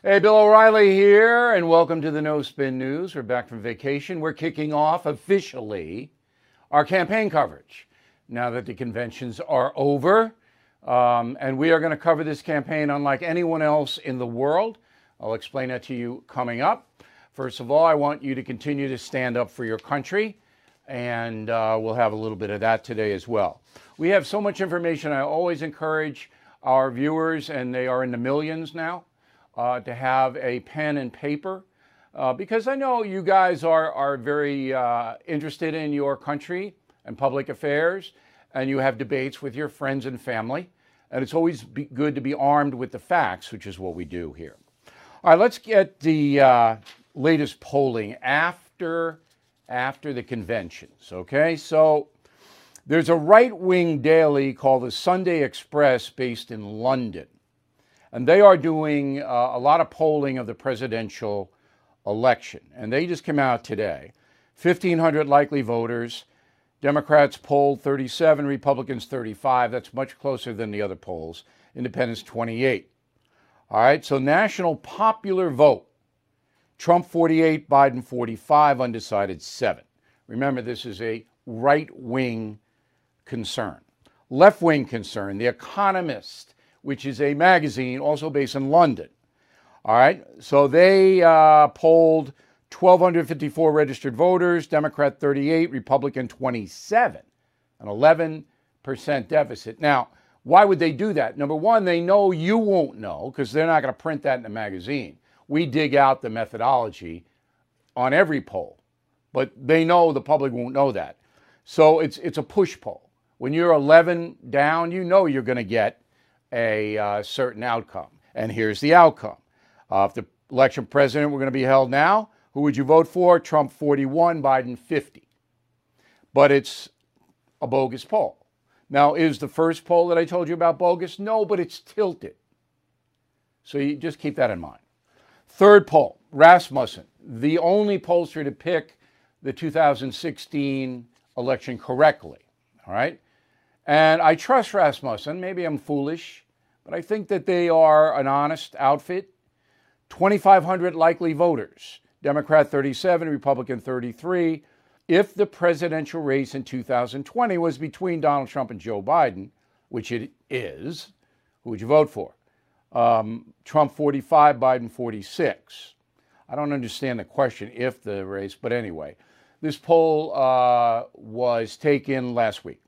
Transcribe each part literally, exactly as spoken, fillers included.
Hey, Bill O'Reilly here, and welcome to the No Spin News. We're back from vacation. We're kicking off officially our campaign coverage now that the conventions are over. Um, and we are going to cover this campaign unlike anyone else in the world. I'll explain that to you coming up. First of all, I want you to continue to stand up for your country, and uh, we'll have a little bit of that today as well. We have so much information. I always encourage our viewers, and they are in the millions now, Uh, to have a pen and paper, uh, because I know you guys are, are very uh, interested in your country and public affairs, and you have debates with your friends and family, and it's always be good to be armed with the facts, which is what we do here. All right, let's get the uh, latest polling after, after the conventions, okay? So there's a right-wing daily called the Sunday Express based in London. And they are doing uh, a lot of polling of the presidential election. And they just came out today. fifteen hundred likely voters. Democrats polled thirty-seven, Republicans thirty-five. That's much closer than the other polls. Independents twenty-eight. All right, so national popular vote. Trump forty-eight, Biden forty-five, undecided seven. Remember, this is a right-wing concern. Left-wing concern, The Economist, which is a magazine also based in London. All right, so they uh, polled one thousand two hundred fifty-four registered voters, Democrat thirty-eight, Republican twenty-seven, an eleven percent deficit. Now, why would they do that? Number one, they know you won't know because they're not going to print that in the magazine. We dig out the methodology on every poll, but they know the public won't know that. So it's, it's a push poll. When you're eleven down, you know you're going to get a uh, certain outcome. And here's the outcome. Uh, if the election president were going to be held now, who would you vote for? Trump forty-one, Biden fifty. But it's a bogus poll. Now, is the first poll that I told you about bogus? No, but it's tilted. So you just keep that in mind. Third poll, Rasmussen, the only pollster to pick the two thousand sixteen election correctly. All right? And I trust Rasmussen. Maybe I'm foolish, but I think that they are an honest outfit. twenty-five hundred likely voters. Democrat thirty-seven, Republican thirty-three. If the presidential race in two thousand twenty was between Donald Trump and Joe Biden, which it is, who would you vote for? Um, Trump forty-five, Biden forty-six. I don't understand the question, if the race, but anyway. This poll uh, was taken last week.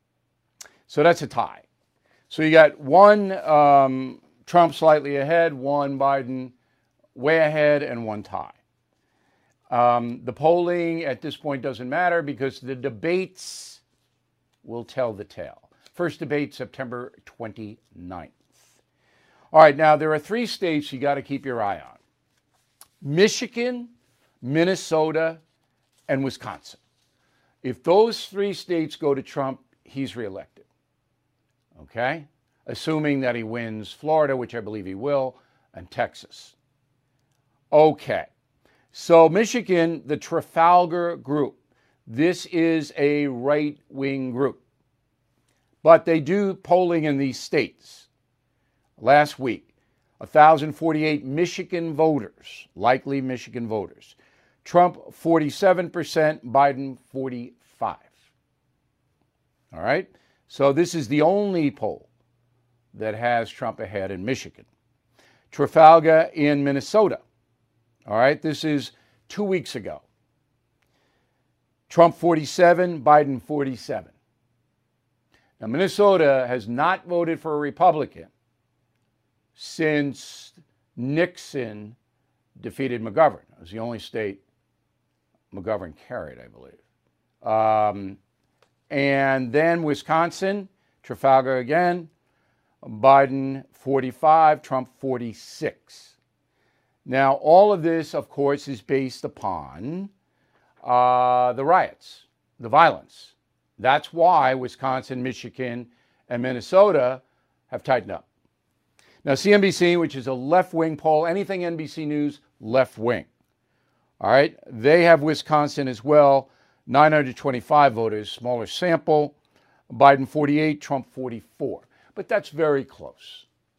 So that's a tie. So you got one um, Trump slightly ahead, one Biden way ahead, and one tie. Um, the polling at this point doesn't matter because the debates will tell the tale. First debate, September twenty-ninth. All right, now there are three states you got to keep your eye on. Michigan, Minnesota, and Wisconsin. If those three states go to Trump, he's reelected. Okay? Assuming that he wins Florida, which I believe he will, and Texas. Okay. So Michigan, the Trafalgar Group. This is a right-wing group. But they do polling in these states. Last week, one thousand forty-eight Michigan voters, likely Michigan voters. Trump forty-seven percent, Biden forty-five. All right? So this is the only poll that has Trump ahead in Michigan. Trafalgar in Minnesota. All right, this is two weeks ago. Trump forty-seven, Biden forty-seven. Now, Minnesota has not voted for a Republican since Nixon defeated McGovern. It was the only state McGovern carried, I believe. Um, And then Wisconsin, Trafalgar again, Biden forty-five, Trump forty-six. Now, all of this, of course, is based upon uh, the riots, the violence. That's why Wisconsin, Michigan, and Minnesota have tightened up. Now, C N B C, which is a left-wing poll, anything N B C News, left-wing. All right, they have Wisconsin as well, nine hundred twenty-five voters, smaller sample. Biden forty-eight, Trump forty-four. But that's very close.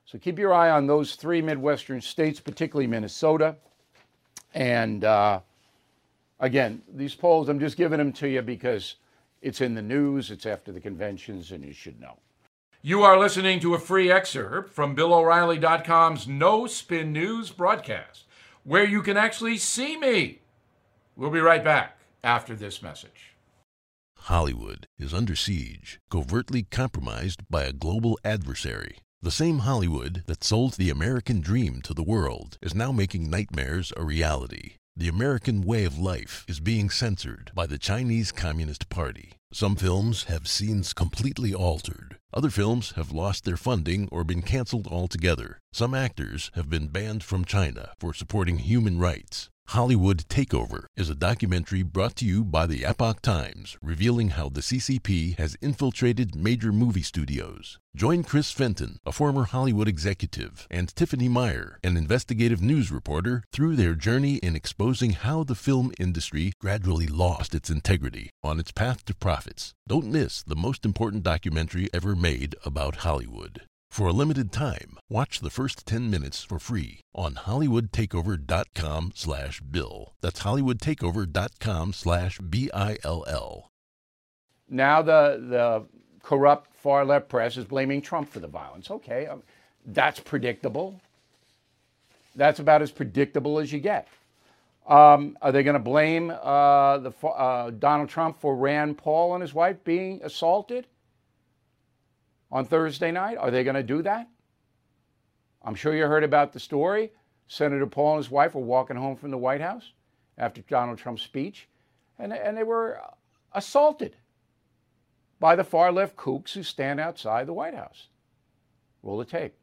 So keep your eye on those three Midwestern states, particularly Minnesota. And uh, again, these polls, I'm just giving them to you because it's in the news, it's after the conventions, and you should know. You are listening to a free excerpt from Bill O'Reilly dot com's No Spin News broadcast, where you can actually see me. We'll be right back after this message. Hollywood is under siege, covertly compromised by a global adversary. The same Hollywood that sold the American dream to the world is now making nightmares a reality. The American way of life is being censored by the Chinese Communist Party. Some films have scenes completely altered. Other films have lost their funding or been canceled altogether. Some actors have been banned from China for supporting human rights. Hollywood Takeover is a documentary brought to you by the Epoch Times, revealing how the C C P has infiltrated major movie studios. Join Chris Fenton, a former Hollywood executive, and Tiffany Meyer, an investigative news reporter, through their journey in exposing how the film industry gradually lost its integrity on its path to profits. Don't miss the most important documentary ever made about Hollywood. For a limited time, watch the first ten minutes for free on hollywoodtakeover.com slash bill. That's hollywoodtakeover.com slash B I L L. Now the, the corrupt far-left press is blaming Trump for the violence. Okay, um, that's predictable. That's about as predictable as you get. Um, are they going to blame uh, the, uh, Donald Trump for Rand Paul and his wife being assaulted on Thursday night? Are they going to do that? I'm sure you heard about the story. Senator Paul and his wife were walking home from the White House after Donald Trump's speech, and, and they were assaulted by the far-left kooks who stand outside the White House. Roll the tape.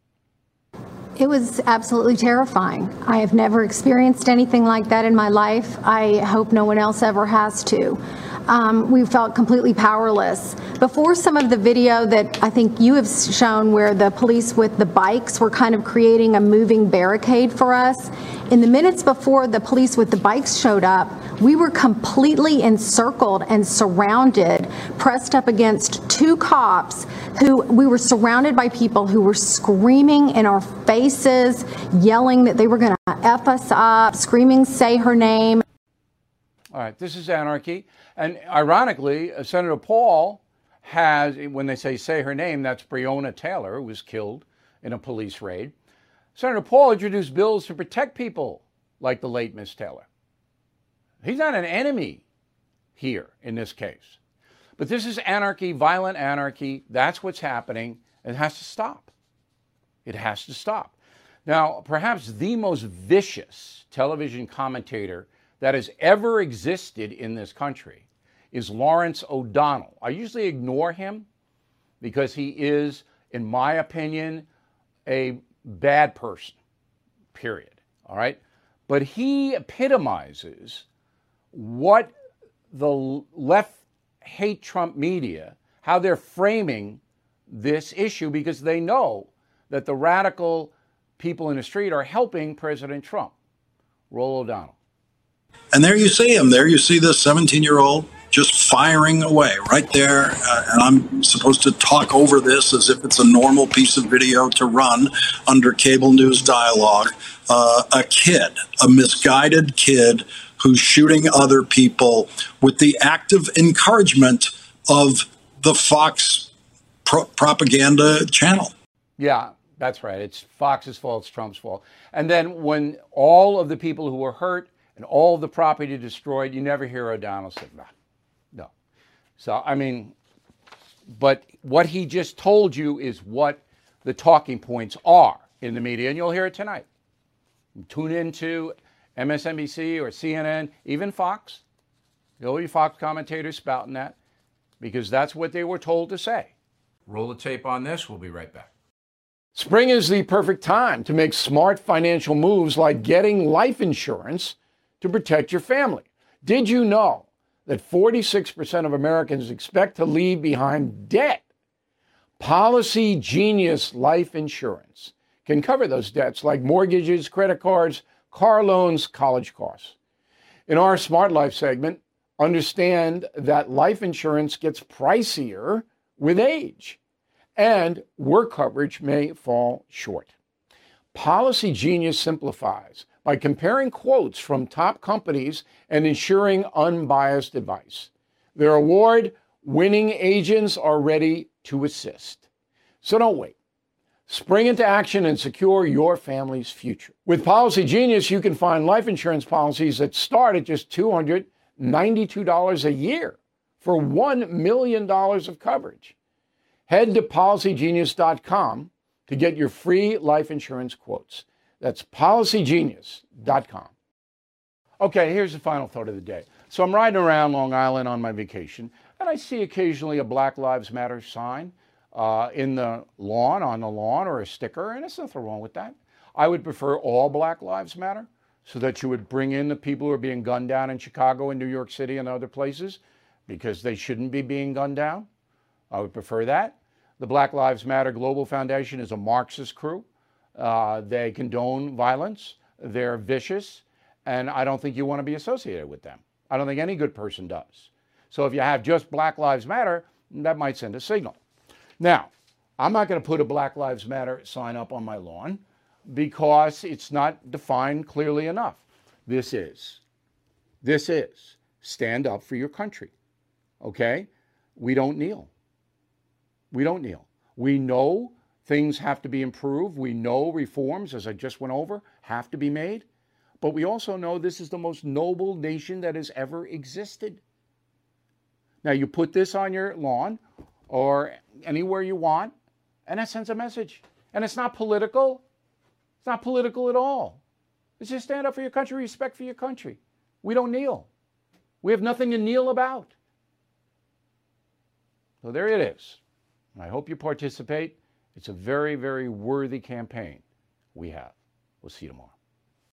It was absolutely terrifying. I have never experienced anything like that in my life. I hope no one else ever has to. Um, we felt completely powerless. Before some of the video that I think you have shown where the police with the bikes were kind of creating a moving barricade for us, in the minutes before the police with the bikes showed up, we were completely encircled and surrounded, pressed up against two cops who we were surrounded by people who were screaming in our faces, yelling that they were going to F us up, screaming, say her name. All right, this is anarchy. And ironically, uh, Senator Paul has, when they say say her name, that's Breonna Taylor, who was killed in a police raid. Senator Paul introduced bills to protect people like the late Miss Taylor. He's not an enemy here in this case. But this is anarchy, violent anarchy. That's what's happening. It has to stop. It has to stop. Now, perhaps the most vicious television commentator that has ever existed in this country is Lawrence O'Donnell. I usually ignore him because he is, in my opinion, a bad person, period. All right? But he epitomizes what the left hate Trump media, how they're framing this issue, because they know that the radical people in the street are helping President Trump. Roll O'Donnell. And there you see him. There you see this seventeen-year-old just firing away right there. Uh, and I'm supposed to talk over this as if it's a normal piece of video to run under cable news dialogue. Uh, a kid, a misguided kid who's shooting other people with the active encouragement of the Fox pro- propaganda channel. Yeah, that's right. It's Fox's fault. It's Trump's fault. And then when all of the people who were hurt and all of the property destroyed, you never hear O'Donnell say, no, no. So, I mean, but what he just told you is what the talking points are in the media, and you'll hear it tonight. Tune into M S N B C or C N N, even Fox. There'll be Fox commentators spouting that because that's what they were told to say. Roll the tape on this. We'll be right back. Spring is the perfect time to make smart financial moves like getting life insurance to protect your family. Did you know that forty-six percent of Americans expect to leave behind debt? Policy Genius Life Insurance can cover those debts like mortgages, credit cards, car loans, college costs. In our Smart Life segment, understand that life insurance gets pricier with age. and work coverage may fall short. Policy Genius simplifies by comparing quotes from top companies and ensuring unbiased advice. Their award-winning agents are ready to assist. So don't wait. Spring into action and secure your family's future. With Policy Genius, you can find life insurance policies that start at just two hundred ninety-two dollars a year for one million dollars of coverage. Head to policy genius dot com to get your free life insurance quotes. That's policy genius dot com. Okay, here's the final thought of the day. So I'm riding around Long Island on my vacation, and I see occasionally a Black Lives Matter sign uh, in the lawn, on the lawn, or a sticker, and there's nothing wrong with that. I would prefer all Black Lives Matter, so that you would bring in the people who are being gunned down in Chicago and New York City and other places, because they shouldn't be being gunned down. I would prefer that. The Black Lives Matter Global Foundation is a Marxist crew. Uh, they condone violence. They're vicious. And I don't think you want to be associated with them. I don't think any good person does. So if you have just Black Lives Matter, that might send a signal. Now, I'm not going to put a Black Lives Matter sign up on my lawn because it's not defined clearly enough. This is, this is stand up for your country. Okay? We don't kneel. We don't kneel. We know things have to be improved. We know reforms, as I just went over, have to be made. But we also know this is the most noble nation that has ever existed. Now, you put this on your lawn or anywhere you want, and that sends a message. And it's not political. It's not political at all. It's just stand up for your country, respect for your country. We don't kneel. We have nothing to kneel about. So there it is. I hope you participate. It's a very, very worthy campaign we have. We'll see you tomorrow.